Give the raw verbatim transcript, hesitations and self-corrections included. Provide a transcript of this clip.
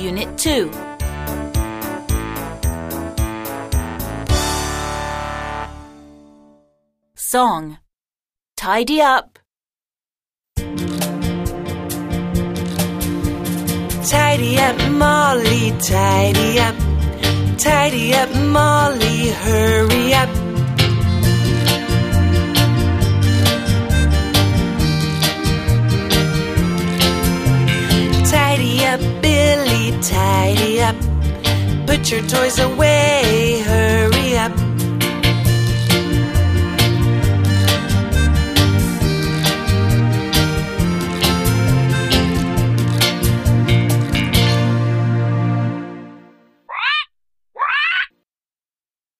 Unit two. Song. Tidy up. Tidy up, Molly, tidy up. Tidy up, Molly, hurry up. Tidy up, Billy, tidy up. Put your toys away,